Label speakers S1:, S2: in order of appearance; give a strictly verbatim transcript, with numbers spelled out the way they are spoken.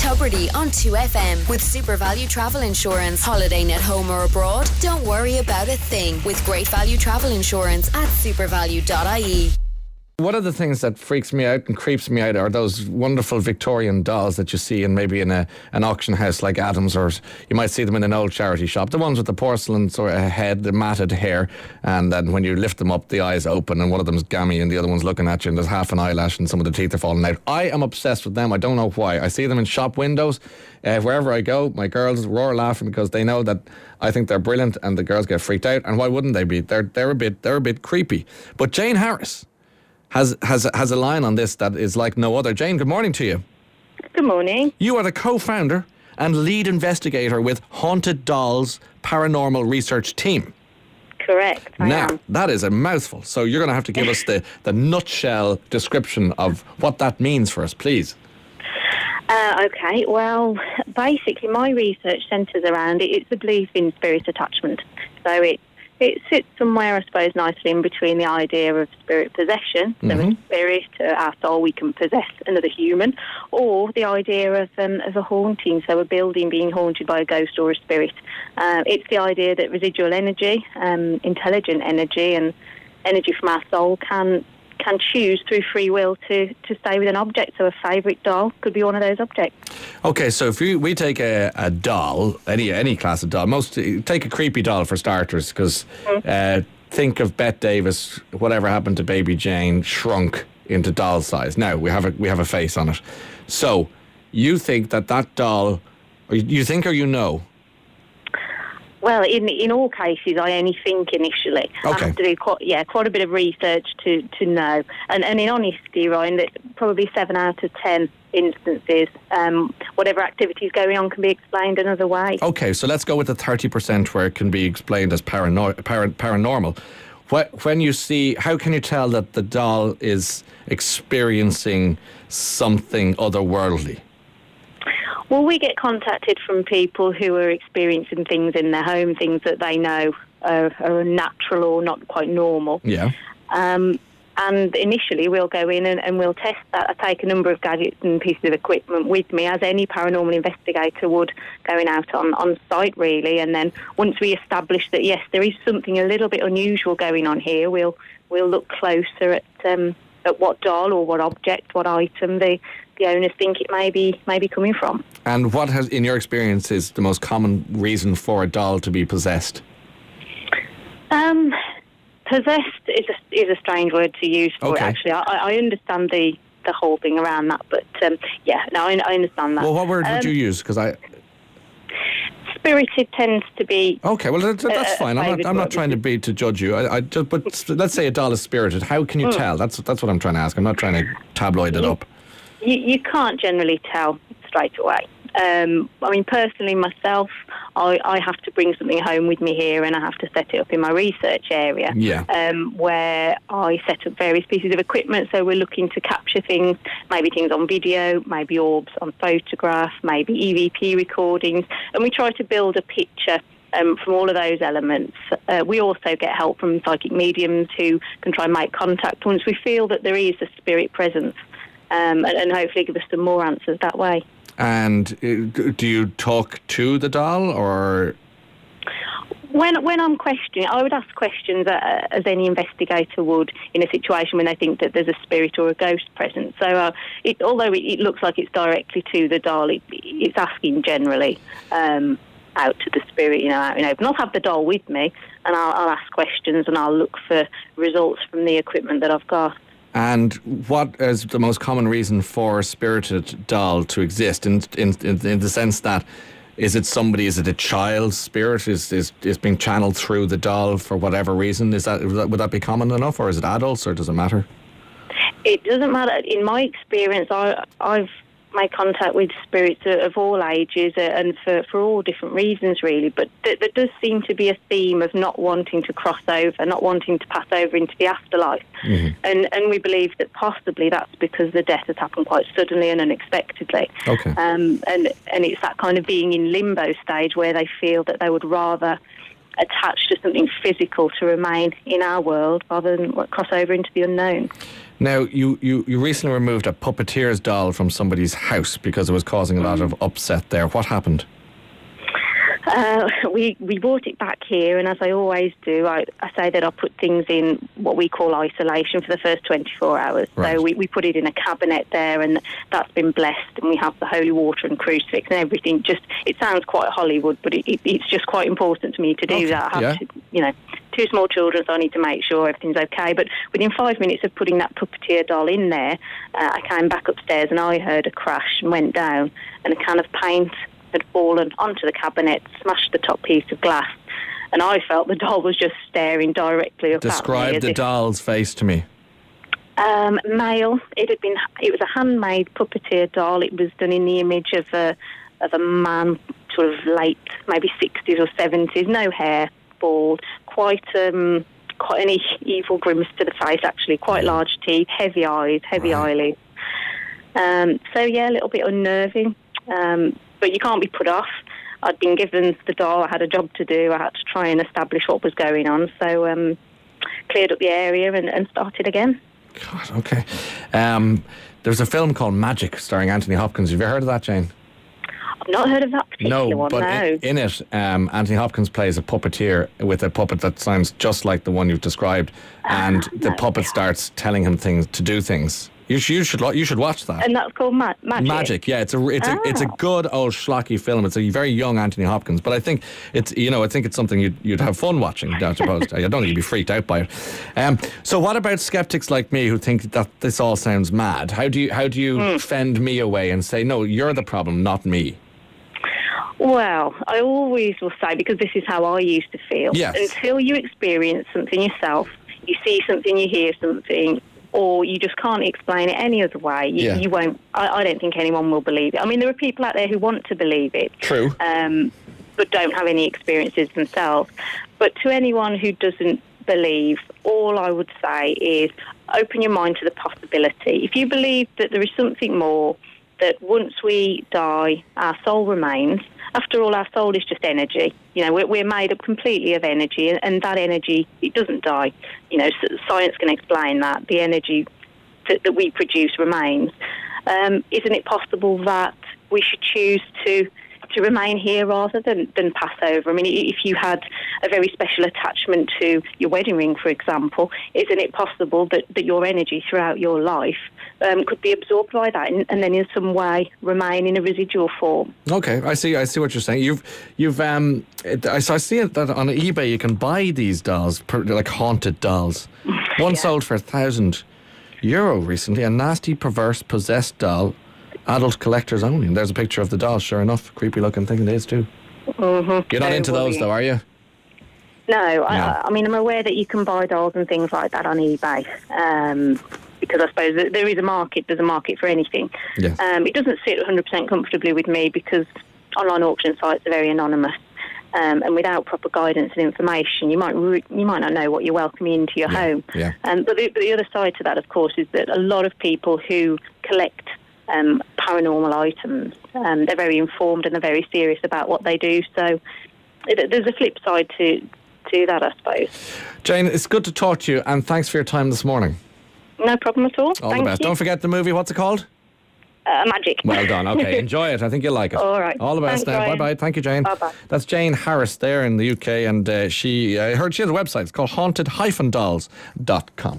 S1: Tubridy on two F M with Super Value Travel Insurance. Holidaying at home or abroad? Don't worry about a thing with Great Value Travel Insurance at supervalue dot I E.
S2: One of the things that freaks me out and creeps me out are those wonderful Victorian dolls that you see in maybe in a, an auction house like Adams, or you might see them in an old charity shop. The ones with the porcelain sort of head, the matted hair, and then when you lift them up, the eyes open, and one of them's gammy and the other one's looking at you, and there's half an eyelash and some of the teeth are falling out. I am obsessed with them. I don't know why. I see them in shop windows. Uh, wherever I go, my girls roar laughing because they know that I think they're brilliant, and the girls get freaked out. And why wouldn't they be? They're they're a bit they're a bit creepy. But Jane Harris has has has a line on this that is like no other. Jane, good morning to you.
S3: Good morning.
S2: You are the co-founder and lead investigator with Haunted Dolls Paranormal Research Team.
S3: Correct, I
S2: now,
S3: am.
S2: that is a mouthful, so you're going to have to give us the, the nutshell description of what that means for us, please.
S3: Uh, okay, well, basically my research centres around it. It's the belief in spirit attachment. So it it sits somewhere, I suppose, nicely in between the idea of spirit possession, so
S2: Mm-hmm.
S3: a spirit, uh, our soul, we can possess another human, or the idea of, um, of a haunting, so a building being haunted by a ghost or a spirit. Uh, it's the idea that residual energy, um, intelligent energy, and energy from our soul can can choose through free will to, to stay with an object. So a favourite doll could be one of those objects.
S2: Okay, so if we, we take a, a doll, any any class of doll, most take a creepy doll for starters, because mm. uh, think of Bette Davis, whatever happened to Baby Jane, shrunk into doll size. Now we have a we have a face on it. So you think that that doll, or you think or you know?
S3: Well, in in all cases, I only think initially.
S2: Okay.
S3: I have to do quite, yeah, quite a bit of research to, to know. And and in honesty, Ryan, that probably seven out of ten instances, um, whatever activity is going on can be explained another way.
S2: Okay, so let's go with the thirty percent where it can be explained as parano- para- paranormal. When you see, how can you tell that the doll is experiencing something otherworldly?
S3: Well, we get contacted from people who are experiencing things in their home, things that they know are, are unnatural or not quite normal.
S2: Yeah.
S3: Um, and initially we'll go in and, and we'll test that. I take a number of gadgets and pieces of equipment with me, as any paranormal investigator would, going out on, on site, really. And then once we establish that, yes, there is something a little bit unusual going on here, we'll we'll look closer at um, at what doll or what object, what item the the owners think it may be, may be coming from.
S2: And what has, in your experience, is the most common reason for a doll to be possessed?
S3: Um, possessed is a, is a strange word to use for
S2: Okay.
S3: it, actually. I, I understand the, the whole thing around that, but um, yeah, no, I, I understand that.
S2: Well, what word
S3: um,
S2: would you use? Because I...
S3: Spirited tends to be...
S2: Okay, well, that's, that's
S3: a- a
S2: fine. I'm not,
S3: favourite
S2: I'm not
S3: word.
S2: trying to be to judge you. I, I just, but let's say a doll is spirited. How can you
S3: Mm.
S2: tell? That's that's what I'm trying to ask. I'm not trying to tabloid it up.
S3: You, you can't generally tell straight away. Um, I mean, personally, myself, I, I have to bring something home with me here, and I have to set it up in my research area,
S2: Yeah.
S3: um, where I set up various pieces of equipment. So we're looking to capture things, maybe things on video, maybe orbs on photograph, maybe E V P recordings, and we try to build a picture Um, from all of those elements. Uh, we also get help from psychic mediums who can try and make contact once we feel that there is a spirit presence, um, and, and hopefully give us some more answers that way.
S2: And uh, do you talk to the doll, or...
S3: When when I'm questioning, I would ask questions uh, as any investigator would in a situation when they think that there's a spirit or a ghost present. So uh, it, although it, it looks like it's directly to the doll, it, it's asking generally um, out to the spirit, you know, out in open. I'll have the doll with me, and I'll, I'll ask questions, and I'll look for results from the equipment that I've got.
S2: And what is the most common reason for a spirited doll to exist? In in in, in the sense that, is it somebody? Is it a child's spirit? Is is is being channeled through the doll for whatever reason? Is that would that be common enough, or is it adults, or does it matter?
S3: It doesn't matter. In my experience, I, I've made contact with spirits of all ages uh, and for, for all different reasons, really. But th- there does seem to be a theme of not wanting to cross over, not wanting to pass over into the afterlife. Mm-hmm. And and we believe that possibly that's because the death has happened quite suddenly and unexpectedly.
S2: Okay.
S3: Um, and, and it's that kind of being in limbo stage where they feel that they would rather attached to something physical to remain in our world rather than cross over into the unknown.
S2: Now, you, you, you recently removed a puppeteer's doll from somebody's house because it was causing a lot of upset there. What happened?
S3: Uh, we we brought it back here, and as I always do, I, I say that I put things in what we call isolation for the first twenty-four hours.
S2: Right.
S3: So we, we put it in a cabinet there, and that's been blessed, and we have the holy water and crucifix and everything. Just it sounds quite Hollywood, but it, it, it's just quite important to me to do
S2: Okay,
S3: that. I have
S2: yeah.
S3: to, you know, two small children, so I need to make sure everything's okay. But within five minutes of putting that puppeteer doll in there, uh, I came back upstairs and I heard a crash and went down, and a can of paint had fallen onto the cabinet, smashed the top piece of glass, and I felt the doll was just staring directly up at me.
S2: Describe the
S3: if,
S2: doll's face to me.
S3: Um, male. It had been. It was a handmade puppeteer doll. It was done in the image of a of a man, sort of late, maybe sixties or seventies. No hair, bald, quite um, quite an e- evil grimace to the face. Actually, quite large teeth, heavy eyes, heavy
S2: Right.
S3: eyelids. Um, so yeah, a little bit unnerving. Um, But you can't be put off. I'd been given the doll. I had a job to do. I had to try and establish what was going on. So um, cleared up the area and, and started again.
S2: God, okay. Um, there's a film called Magic starring Anthony Hopkins. Have you heard of that, Jane?
S3: I've not heard of that particular
S2: No,
S3: one,
S2: but
S3: no.
S2: in, in it, um, Anthony Hopkins plays a puppeteer with a puppet that sounds just like the one you've described, and the
S3: no.
S2: puppet starts telling him things to do things. You should, you should, you should watch that.
S3: And that's called ma- Magic?
S2: Magic, yeah, it's a it's a it's a
S3: Ah.
S2: good old schlocky film. It's a very young Anthony Hopkins, but I think it's you know I think it's something you'd you'd have fun watching. I suppose I don't think you'd be freaked out by it. Um, so what about skeptics like me who think that this all sounds mad? How do you how do you
S3: Mm.
S2: fend me away and say no, you're the problem, not me?
S3: Well, I always will say, because this is how I used to feel,
S2: Yes.
S3: until you experience something yourself, you see something, you hear something, or you just can't explain it any other way, you,
S2: Yeah.
S3: you won't, I, I don't think anyone will believe it. I mean, there are people out there who want to believe it.
S2: True.
S3: Um, but don't have any experiences themselves. But to anyone who doesn't believe, all I would say is open your mind to the possibility. If you believe that there is something more, that once we die, our soul remains. After all, our soul is just energy. You know, we're, we're made up completely of energy, and, and that energy, it doesn't die. You know, so science can explain that. The energy that, that we produce remains. Um, isn't it possible that we should choose to to remain here rather than, than pass over? I mean, if you had a very special attachment to your wedding ring, for example, isn't it possible that, that your energy throughout your life um, could be absorbed by that and, and then in some way remain in a residual form?
S2: Okay, I see. I see what you're saying. You've, you've. Um, it, I, so I see it that on eBay you can buy these dolls, per, like haunted dolls. One
S3: Yeah.
S2: sold for a thousand euro recently. A nasty, perverse, possessed doll, adult collectors only. And there's a picture of the doll. Sure enough, creepy looking thing it is too.
S3: Mm-hmm.
S2: You're not
S3: Very
S2: into those
S3: worrying.
S2: though, are you?
S3: No,
S2: No.
S3: I, I mean, I'm aware that you can buy dolls and things like that on eBay. Um, because I suppose that there is a market, there's a market for anything.
S2: Yes.
S3: Um, it doesn't sit one hundred percent comfortably with me because online auction sites are very anonymous. Um, and without proper guidance and information, you might re- you might not know what you're welcoming into your
S2: Yeah,
S3: home.
S2: yeah.
S3: Um, but, the, but the other side to that, of course, is that a lot of people who collect um, paranormal items, um, they're very informed and they're very serious about what they do. So it, there's a flip side to to that, I suppose.
S2: Jane, it's good to talk to you, and thanks for your time this morning.
S3: No problem at all.
S2: All
S3: Thank
S2: the best.
S3: you.
S2: Don't forget the movie. What's it called?
S3: Uh, Magic.
S2: Well done. Okay, enjoy it. I think you'll like it.
S3: All right.
S2: All the best
S3: Thanks,
S2: now. Bye
S3: Ryan.
S2: bye. Thank you, Jane.
S3: Bye-bye.
S2: That's Jane Harris there in the U K, and uh, she, I heard she has a website. It's called haunted dash dolls dot com.